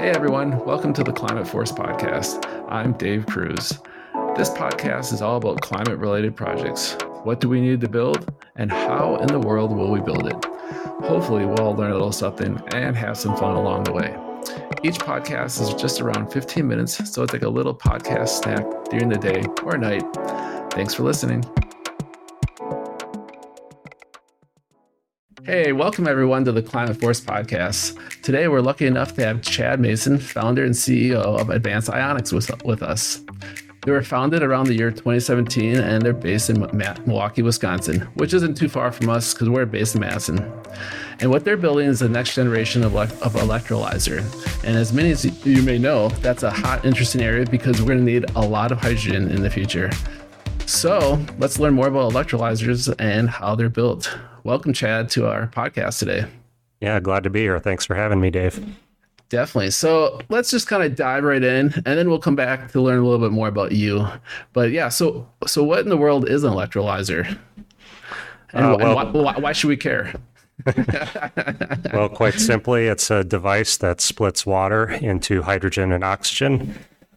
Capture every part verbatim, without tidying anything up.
Hey everyone, welcome to the Climate Force Podcast. I'm Dave Cruz. This podcast is all about climate related projects. What do we need to build and how in the world will we build it? Hopefully we'll all learn a little something and have some fun along the way. Each podcast is just around fifteen minutes, so it's like a little podcast snack during the day or night. Thanks for listening. Hey, welcome everyone to the Climate Force Podcast. Today we're lucky enough to have Chad Mason, founder and C E O of Advanced Ionics with, with us. They were founded around the year twenty seventeen and they're based in Milwaukee, Wisconsin, which isn't too far from us because we're based in Madison. And what they're building is the next generation of, of electrolyzer. And as many as you may know, that's a hot, interesting area because we're going to need a lot of hydrogen in the future. So let's learn more about electrolyzers and how they're built. Welcome, Chad, to our podcast today. Yeah, glad to be here. Thanks for having me, Dave. Definitely. So let's just kind of dive right in, and then we'll come back to learn a little bit more about you. But yeah, so so what in the world is an electrolyzer? And, uh, well, and why, why, why should we care? Well, quite simply, it's a device that splits water into hydrogen and oxygen.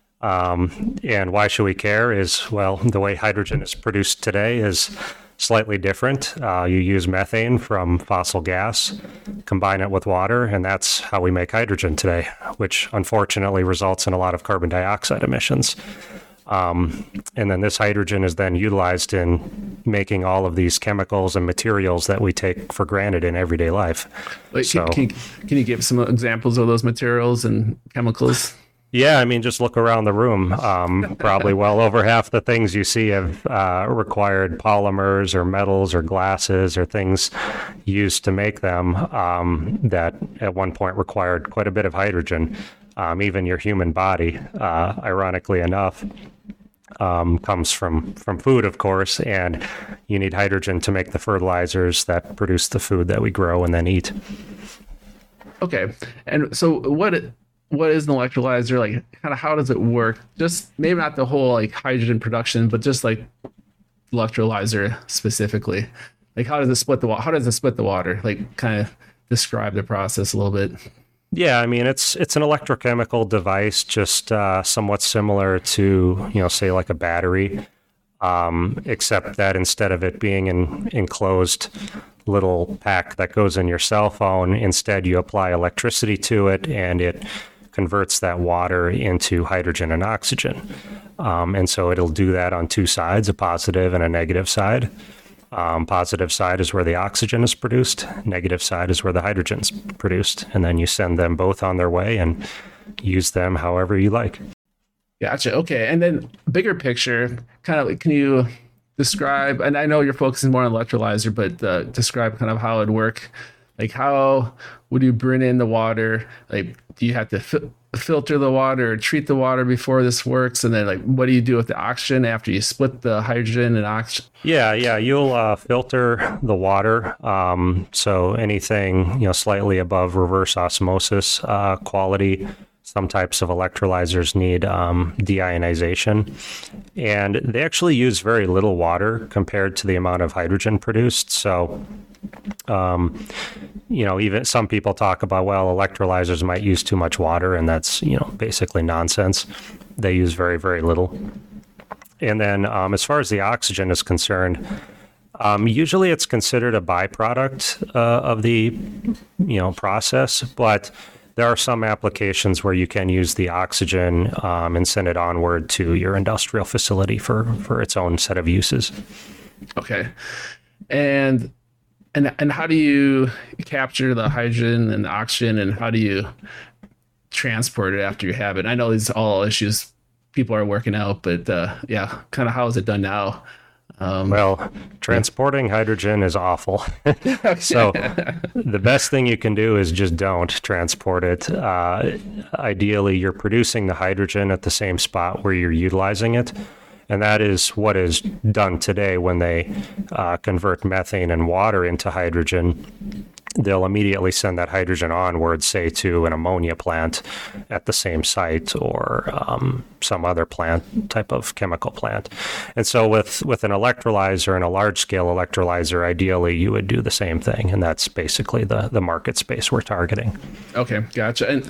Um, and why should we care is, well, the way hydrogen is produced today is slightly different. Uh, you use methane from fossil gas, combine it with water, and that's how we make hydrogen today, which unfortunately results in a lot of carbon dioxide emissions. Um, and then this hydrogen is then utilized in making all of these chemicals and materials that we take for granted in everyday life. Wait, so, can, can, can you give some examples of those materials and chemicals? Yeah, I mean, just look around the room. Um, probably well over half the things you see have uh, required polymers or metals or glasses or things used to make them um, that at one point required quite a bit of hydrogen. Um, even your human body, uh, ironically enough, um, comes from, from food, of course, and you need hydrogen to make the fertilizers that produce the food that we grow and then eat. Okay, and so what... It, What is an electrolyzer? Like, kind of how does it work? Just maybe not the whole like hydrogen production, but just like electrolyzer specifically. Like, how does it split the water? How does it split the water? Like, kind of describe the process a little bit. Yeah, I mean, it's it's an electrochemical device, just uh, somewhat similar to, you know, say like a battery, um, except that instead of it being an enclosed little pack that goes in your cell phone, instead you apply electricity to it and it converts that water into hydrogen and oxygen. Um, and so it'll do that on two sides, a positive and a negative side. Um, positive side is where the oxygen is produced. Negative side is where the hydrogen is produced. And then you send them both on their way and use them however you like. Gotcha. Okay. And then bigger picture, kind of, can you describe, and I know you're focusing more on electrolyzer, but uh, describe kind of how it'd work. Like, how would you bring in the water? Like, do you have to fi- filter the water or treat the water before this works? And then, like, what do you do with the oxygen after you split the hydrogen and oxygen? Yeah, yeah, you'll uh, filter the water. Um, so anything, you know, slightly above reverse osmosis uh, quality. Some types of electrolyzers need um, deionization, and they actually use very little water compared to the amount of hydrogen produced. So, um, you know, even some people talk about, well, electrolyzers might use too much water, and that's, you know, basically nonsense. They use very, very little. And then um, as far as the oxygen is concerned, um, usually it's considered a byproduct uh, of the, you know, process, but there are some applications where you can use the oxygen um, and send it onward to your industrial facility for, for its own set of uses. Okay. And and and how do you capture the hydrogen and the oxygen, and how do you transport it after you have it? I know these are all issues people are working out, but uh, yeah, kind of how is it done now? Um, well, transporting hydrogen is awful. So the best thing you can do is just don't transport it. Uh, ideally, you're producing the hydrogen at the same spot where you're utilizing it. And that is what is done today when they uh, convert methane and water into hydrogen. They'll immediately send that hydrogen onward, say, to an ammonia plant at the same site, or um, some other plant, type of chemical plant. And so with, with an electrolyzer and a large-scale electrolyzer, ideally, you would do the same thing. And that's basically the, the market space we're targeting. Okay, gotcha. And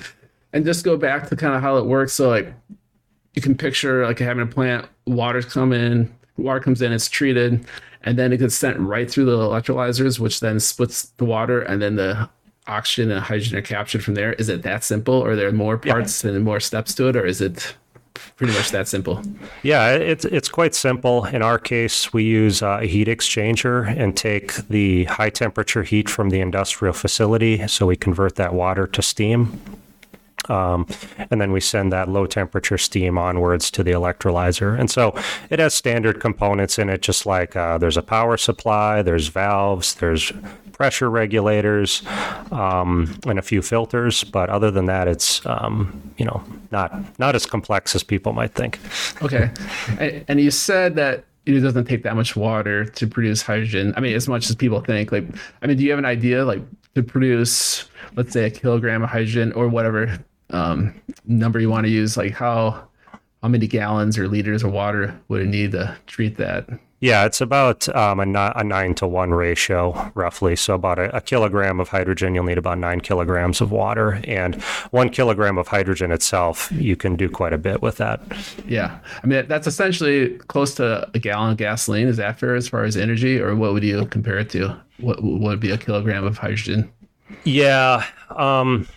And just go back to kind of how it works. So like you can picture like having a plant, water's come in, water comes in, it's treated, and then it gets sent right through the electrolyzers, which then splits the water, and then the oxygen and hydrogen are captured from there. Is it that simple, or are there more parts yeah. and more steps to it, or is it pretty much that simple? Yeah, it's it's quite simple. In our case, we use uh, a heat exchanger and take the high temperature heat from the industrial facility, so we convert that water to steam. Um, and then we send that low temperature steam onwards to the electrolyzer. And so it has standard components in it, just like uh, there's a power supply, there's valves, there's pressure regulators, um, and a few filters. But other than that, it's, um, you know, not not as complex as people might think. Okay. And, and you said that it doesn't take that much water to produce hydrogen. I mean, as much as people think. Like, I mean, do you have an idea, like, to produce, let's say, a kilogram of hydrogen or whatever um, number you want to use? Like, how how many gallons or liters of water would it need to treat that? Yeah, it's about um, a, a nine to one ratio, roughly. So about a, a kilogram of hydrogen, you'll need about nine kilograms of water. And one kilogram of hydrogen itself, you can do quite a bit with that. Yeah. I mean, that's essentially close to a gallon of gasoline. Is that fair as far as energy? Or what would you compare it to? What, what would be a kilogram of hydrogen? Yeah. Um,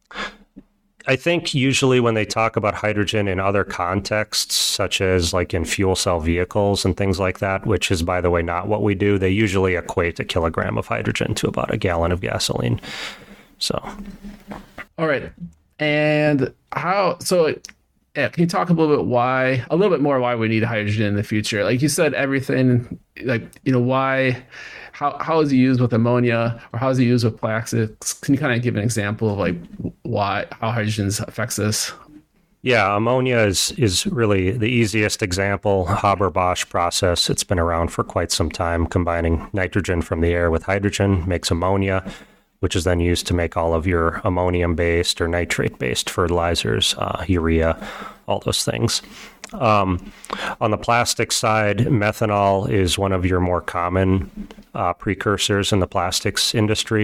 I think usually when they talk about hydrogen in other contexts, such as like in fuel cell vehicles and things like that, which is, by the way, not what we do, they usually equate a kilogram of hydrogen to about a gallon of gasoline. So. All right. And how, so yeah, can you talk a little bit why, a little bit more why we need hydrogen in the future? Like you said, everything, like, you know, why, how how is it used with ammonia, or how is it used with plastics? Can you kind of give an example of like why, how hydrogen affects this? Yeah, ammonia is is really the easiest example. Haber-Bosch process. It's been around for quite some time. Combining nitrogen from the air with hydrogen makes ammonia, which is then used to make all of your ammonium-based or nitrate-based fertilizers, uh, urea, all those things. Um, on the plastic side, methanol is one of your more common uh, precursors in the plastics industry.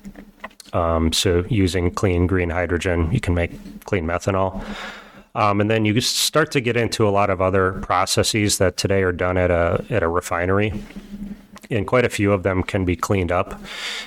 Um, so using clean green hydrogen, you can make clean methanol. Um, and then you start to get into a lot of other processes that today are done at a at a refinery. And quite a few of them can be cleaned up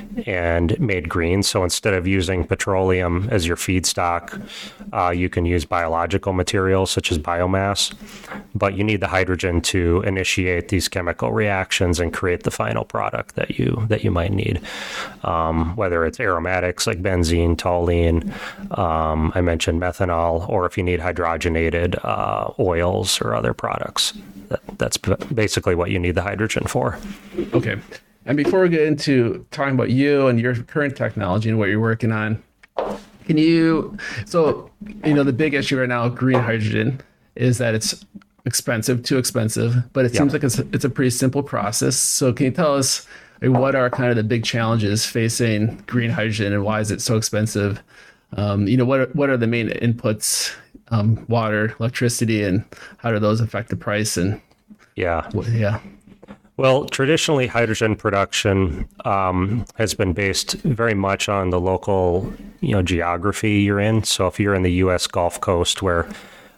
and made green. So instead of using petroleum as your feedstock, uh, you can use biological materials such as biomass. But you need the hydrogen to initiate these chemical reactions and create the final product that you that you might need. Um, whether it's aromatics like benzene, toluene, um, I mentioned methanol, or if you need hydrogenated uh, oils or other products. That, that's basically what you need the hydrogen for. Okay. And before we get into talking about you and your current technology and what you're working on, can you, so, you know, the big issue right now with green hydrogen is that it's expensive, too expensive, but it yeah. seems like it's, it's a pretty simple process. So can you tell us, like, what are kind of the big challenges facing green hydrogen and why is it so expensive? Um, you know, what are, what are the main inputs? Um, water, electricity, and how do those affect the price? And yeah, yeah. Well, traditionally, hydrogen production um, has been based very much on the local, you know, geography you're in. So if you're in the U S Gulf Coast, where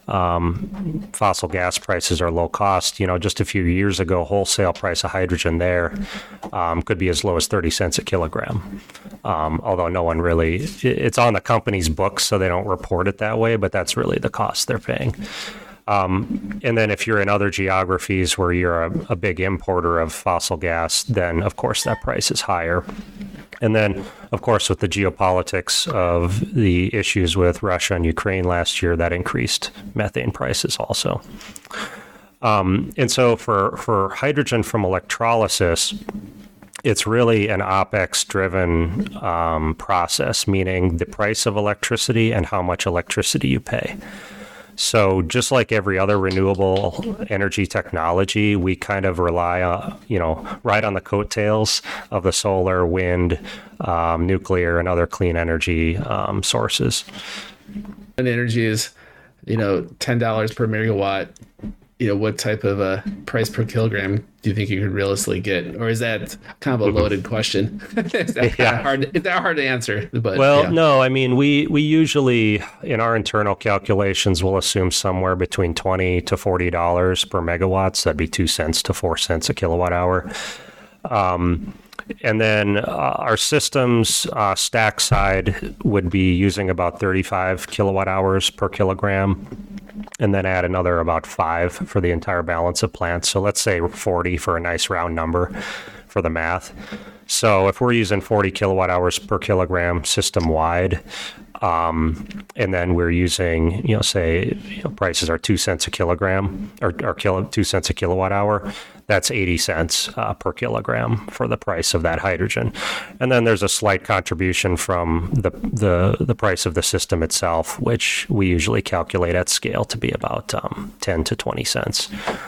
um, fossil gas prices are low cost, you know, just a few years ago, wholesale price of hydrogen there um, could be as low as thirty cents a kilogram. Um, although no one really, it's on the company's books, so they don't report it that way, but that's really the cost they're paying. Um, and then if you're in other geographies where you're a, a big importer of fossil gas, then of course that price is higher. And then, of course, with the geopolitics of the issues with Russia and Ukraine last year, that increased methane prices also. Um, and so for, for hydrogen from electrolysis, it's really an OpEx-driven um, process, meaning the price of electricity and how much electricity you pay. So just like every other renewable energy technology, we kind of rely on, you know, ride on the coattails of the solar, wind, um, nuclear, and other clean energy um, sources. And energy is, you know, ten dollars per megawatt. you know, what type of a price per kilogram do you think you could realistically get, or is that kind of a loaded question? Is that Yeah. hard? Is that hard to answer? But Well, yeah. no, I mean, we, we usually, in our internal calculations, will assume somewhere between twenty to forty dollars per megawatts. That'd be two cents to four cents a kilowatt hour. Um, and then uh, our system's uh, stack side would be using about thirty-five kilowatt hours per kilogram, and then add another about five for the entire balance of plants. So let's say forty for a nice round number for the math. So if we're using forty kilowatt hours per kilogram system wide, um, and then we're using, you know, say, you know, prices are two cents a kilogram or, or kilo, two cents a kilowatt hour, that's eighty cents uh, per kilogram for the price of that hydrogen. And then there's a slight contribution from the, the, the price of the system itself, which we usually calculate at scale to be about um, ten to twenty cents.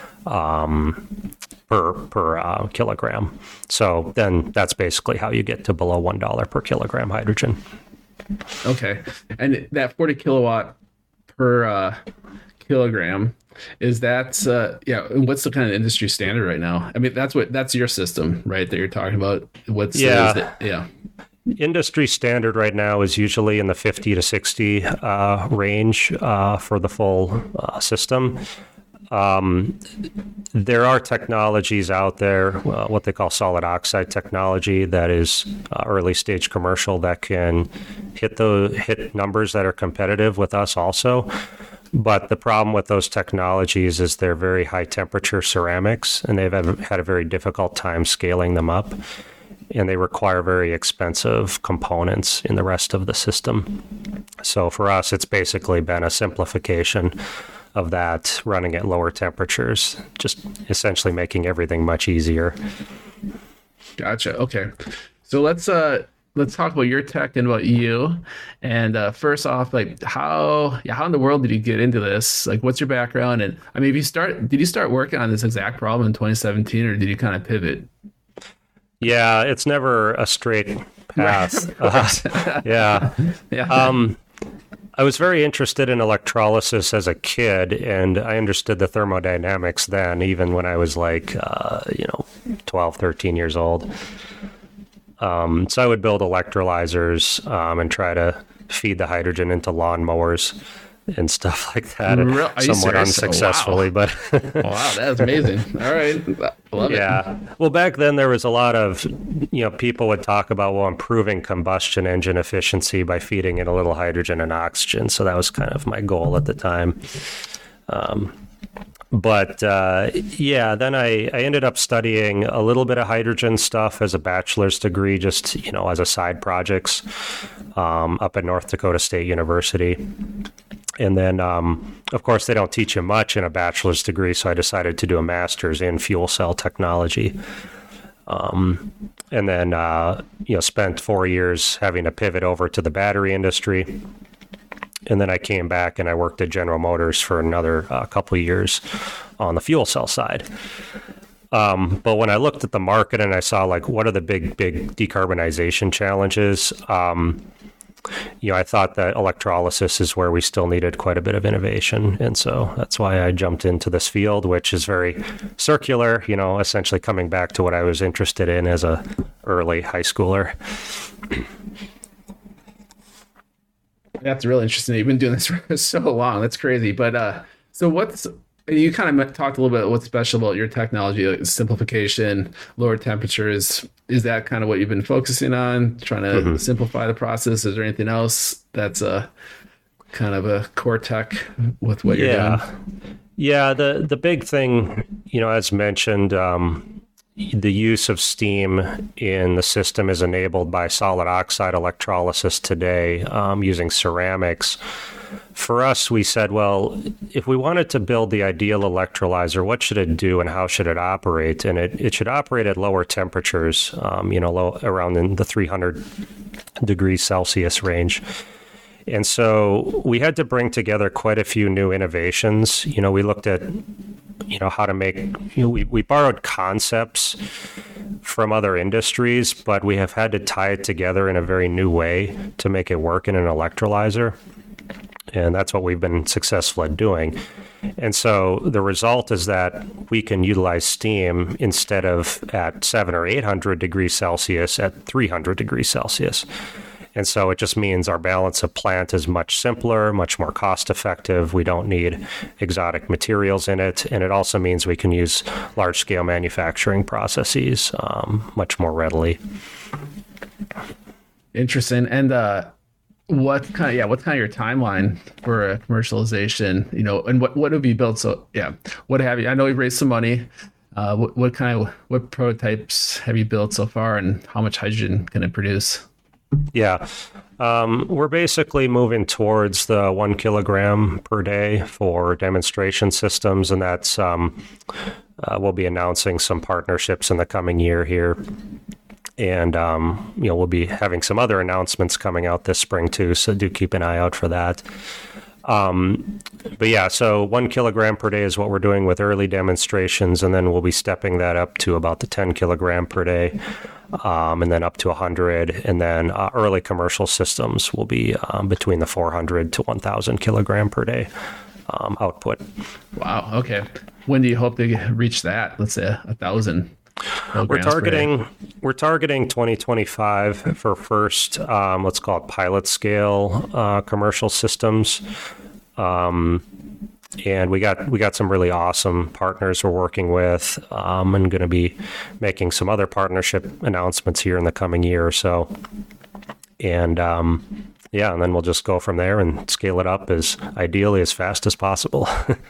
Um, per per uh, kilogram. So then that's basically how you get to below one dollar per kilogram hydrogen. Okay. And that forty kilowatt per uh, kilogram, is that, uh, yeah, and what's the kind of industry standard right now? I mean, that's what, that's your system, right, that you're talking about? What's, Yeah. is the, yeah. Industry standard right now is usually in the fifty to sixty uh, range uh, for the full uh, system. Um, there are technologies out there, uh, what they call solid oxide technology, that is uh, early stage commercial, that can hit the hit numbers that are competitive with us also. But the problem with those technologies is they're very high temperature ceramics, and they've had a very difficult time scaling them up, and they require very expensive components in the rest of the system. So for us, it's basically been a simplification of that, running at lower temperatures, just essentially making everything much easier. Gotcha. Okay. So let's uh let's talk about your tech and about you. And uh first off, like how yeah, how in the world did you get into this? Like what's your background? And I mean, if you start did you start working on this exact problem in twenty seventeen, or did you kind of pivot? Yeah, it's never a straight path. Uh, yeah. Yeah. Um I was very interested in electrolysis as a kid, and I understood the thermodynamics then, even when I was like, uh, you know, twelve, thirteen years old. Um, so I would build electrolyzers um, and try to feed the hydrogen into lawnmowers and stuff like that, Real- are you somewhat serious? unsuccessfully, Oh, but Wow, that's amazing. All right. I love it. yeah. Well, back then there was a lot of, you know, people would talk about, well, improving combustion engine efficiency by feeding it a little hydrogen and oxygen. So that was kind of my goal at the time. Um, but uh, yeah, then I, I ended up studying a little bit of hydrogen stuff as a bachelor's degree, just, you know, as a side projects um, up at North Dakota State University. And then, um, of course, they don't teach you much in a bachelor's degree, so I decided to do a master's in fuel cell technology. Um, and then, uh, you know, spent four years having to pivot over to the battery industry. And then I came back and I worked at General Motors for another uh, couple of years on the fuel cell side. Um, but when I looked at the market and I saw, like, what are the big, big decarbonization challenges, um, you know, I thought that electrolysis is where we still needed quite a bit of innovation. And so that's why I jumped into this field, which is very circular, you know, essentially coming back to what I was interested in as a early high schooler. That's really interesting. You've been doing this for so long. That's crazy. But uh, so what's, you kind of talked a little bit what's special about your technology, like simplification, lower temperatures. Is that kind of what you've been focusing on, trying to mm-hmm. simplify the process? Is there anything else that's a kind of a core tech with what you're yeah. doing? Yeah, the, the big thing, you know, as mentioned, um, the use of steam in the system is enabled by solid oxide electrolysis today um, using ceramics. For us, we said, well, if we wanted to build the ideal electrolyzer, what should it do and how should it operate? And it, it should operate at lower temperatures, um, you know, low, around in the three hundred degrees Celsius range. And so we had to bring together quite a few new innovations. You know, we looked at, you know, how to make, you know, we, we borrowed concepts from other industries, but we have had to tie it together in a very new way to make it work in an electrolyzer. And that's what we've been successful at doing. And so the result is that we can utilize steam instead of at seven or eight hundred degrees Celsius at three hundred degrees Celsius. And so it just means our balance of plant is much simpler, much more cost effective. We don't need exotic materials in it. And it also means we can use large scale manufacturing processes um, much more readily. Interesting. And uh, what kind of, yeah, what's kind of your timeline for uh, commercialization, you know, and what, what have you built? So yeah, what have you, I know you've raised some money. Uh, what, what kind of, what prototypes have you built so far and how much hydrogen can it produce? Yeah, um, we're basically moving towards the one kilogram per day for demonstration systems, and that's um, uh, we'll be announcing some partnerships in the coming year here, and um, you know we'll be having some other announcements coming out this spring too. So do keep an eye out for that. Um, but yeah, so one kilogram per day is what we're doing with early demonstrations, and then we'll be stepping that up to about the ten kilogram per day. Um, and then up to one hundred, and then uh, early commercial systems will be um, between the four hundred to one thousand kilogram per day um, output. Wow. Okay. When do you hope to reach that? Let's say a thousand. We're targeting we're targeting twenty twenty-five for first. Um, let's call it pilot scale uh, commercial systems. Um, And we got we got some really awesome partners we're working with, um, and going to be making some other partnership announcements here in the coming year or so. And um, yeah, and then we'll just go from there and scale it up as ideally as fast as possible.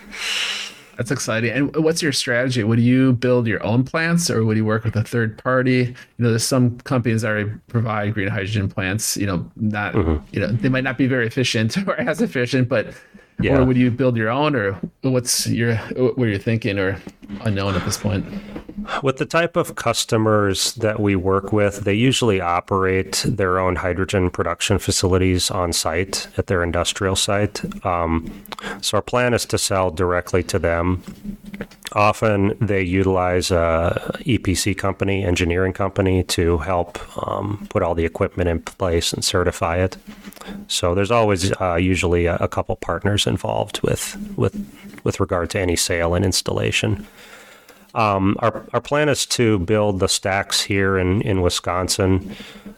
That's exciting. And what's your strategy? Would you build your own plants, or would you work with a third party? You know, there's some companies that already provide green hydrogen plants. You know, not mm-hmm. you know they might not be very efficient or as efficient, but yeah. Or would you build your own, or what's your what you're thinking, or unknown at this point? With the type of customers that we work with, they usually operate their own hydrogen production facilities on site at their industrial site. Um, so our plan is to sell directly to them. Often they utilize a E P C company, engineering company, to help um, put all the equipment in place and certify it. So there's always uh, usually a, a couple partners involved with with with regard to any sale and installation. Um, our our plan is to build the stacks here in, in Wisconsin,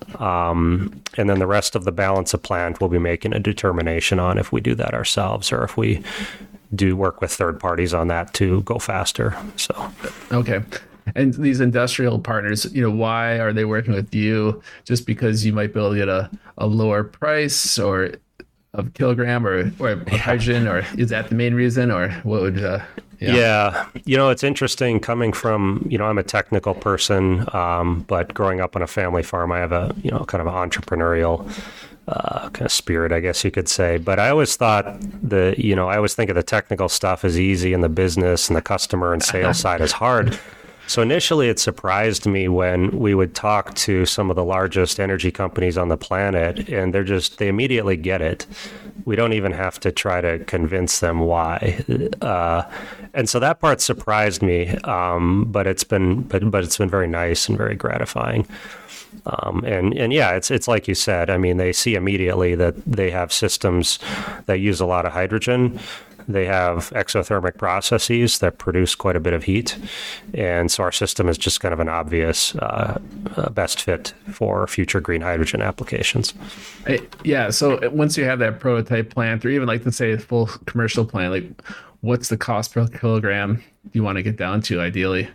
um, and then the rest of the balance of plant we'll be making a determination on if we do that ourselves or if we do work with third parties on that to go faster. So okay. And these industrial partners, you know, why are they working with you? Just because you might be able to get a, a lower price or of kilogram or, or hydrogen, or is that the main reason, or what would uh, yeah. yeah, you know, it's interesting coming from, you know, I'm a technical person, um, but growing up on a family farm, I have a, you know, kind of an entrepreneurial uh, kind of spirit, I guess you could say. But I always thought the, you know, I always think of the technical stuff as easy and the business and the customer and sales side is hard. So initially it surprised me when we would talk to some of the largest energy companies on the planet, and they're just, they immediately get it. We don't even have to try to convince them why. Uh, and so that part surprised me, um, but it's been, but, but it's been very nice and very gratifying. Um, and, and yeah, it's, it's like you said, I mean, they see immediately that they have systems that use a lot of hydrogen. They have exothermic processes that produce quite a bit of heat. And so our system is just kind of an obvious uh, uh, best fit for future green hydrogen applications. Yeah. So once you have that prototype plant, or even like, let's say a full commercial plant, like what's the cost per kilogram you want to get down to ideally?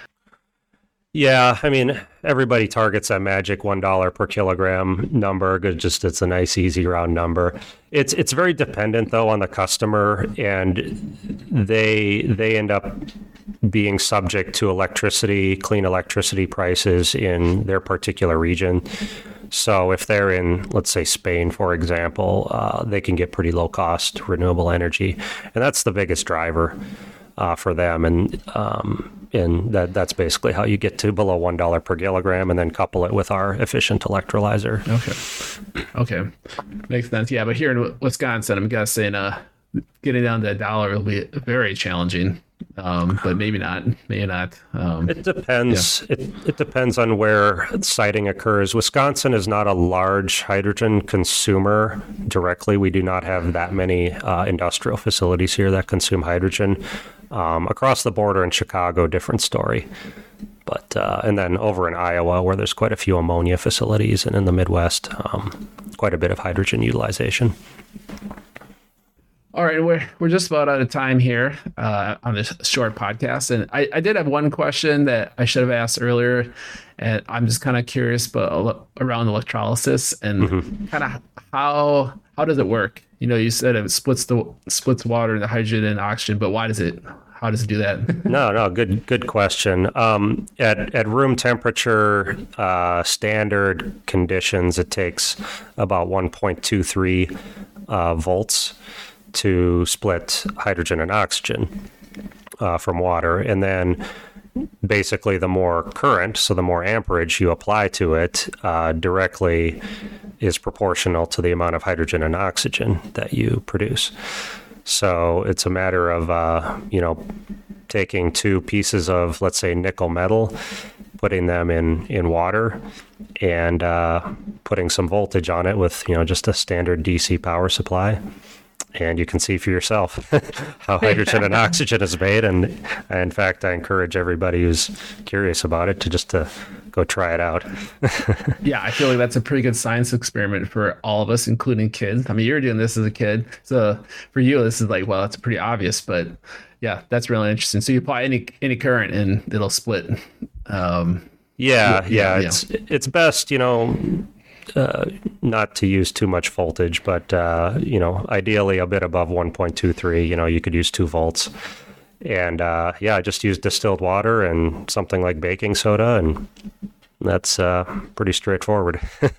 Yeah, I mean, everybody targets that magic one dollar per kilogram number. Just it's a nice, easy, round number. It's it's very dependent, though, on the customer, and they they end up being subject to electricity, clean electricity prices in their particular region. So if they're in, let's say, Spain, for example, uh, they can get pretty low-cost renewable energy, and that's the biggest driver uh, for them. And um, and that that's basically how you get to below one dollar per kilogram, and then couple it with our efficient electrolyzer. Okay. Okay. Makes sense. Yeah, but here in Wisconsin, I'm guessing uh, getting down to a dollar will be very challenging. um, but maybe not. Maybe not. Um, It depends. Yeah. It, it depends on where siting occurs. Wisconsin is not a large hydrogen consumer directly. We do not have that many uh, industrial facilities here that consume hydrogen. Um, across the border in Chicago, different story. But uh, and then over in Iowa, where there's quite a few ammonia facilities, and in the Midwest, um, quite a bit of hydrogen utilization. All right, we're we're just about out of time here uh, on this short podcast, and I, I did have one question that I should have asked earlier, and I'm just kind of curious, but around electrolysis and mm-hmm. kind of how how does it work? You know, you said it splits the splits water into hydrogen and oxygen, but why does it? How does it do that? no, no, good, good question. Um, at at room temperature, uh, standard conditions, it takes about one point two three uh, volts to split hydrogen and oxygen uh, from water, and then basically the more current, so the more amperage you apply to it, uh, directly is proportional to the amount of hydrogen and oxygen that you produce. So it's a matter of, uh, you know, taking two pieces of, let's say, nickel metal, putting them in, in water, and uh, putting some voltage on it with, you know, just a standard D C power supply. And you can see for yourself how hydrogen and oxygen is made. And in fact, I encourage everybody who's curious about it to just to go try it out. Yeah, I feel like that's a pretty good science experiment for all of us, including kids. I mean, you're doing this as a kid. So for you, this is like, well, it's pretty obvious. But yeah, that's really interesting. So you apply any any current and it'll split. Um, yeah, yeah, yeah. It's, it's best, you know, Uh, not to use too much voltage, but, uh, you know, ideally a bit above one point two three, you know, you could use two volts. And, uh, yeah, just use distilled water and something like baking soda, and that's uh, pretty straightforward.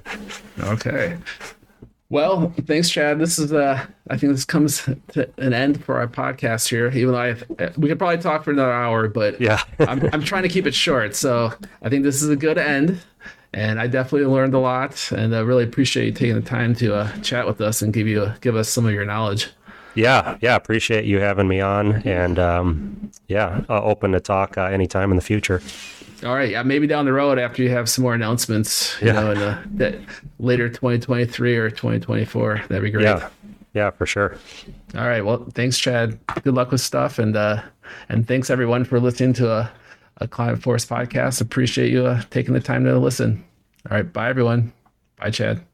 Okay. Well, thanks, Chad. This is, uh, I think this comes to an end for our podcast here, even though I, we could probably talk for another hour, but yeah, I'm, I'm trying to keep it short. So I think this is a good end. And I definitely learned a lot, and I really appreciate you taking the time to uh, chat with us and give you give us some of your knowledge. Yeah, yeah, appreciate you having me on, and um, yeah, uh, open to talk uh, anytime in the future. All right, yeah, maybe down the road after you have some more announcements, you yeah. know, in uh, that later twenty twenty-three or twenty twenty-four, that'd be great. Yeah, yeah, for sure. All right, well, thanks, Chad. Good luck with stuff, and uh, and thanks everyone for listening to a. a Climate Force podcast. Appreciate you uh, taking the time to listen. All right. Bye, everyone. Bye, Chad.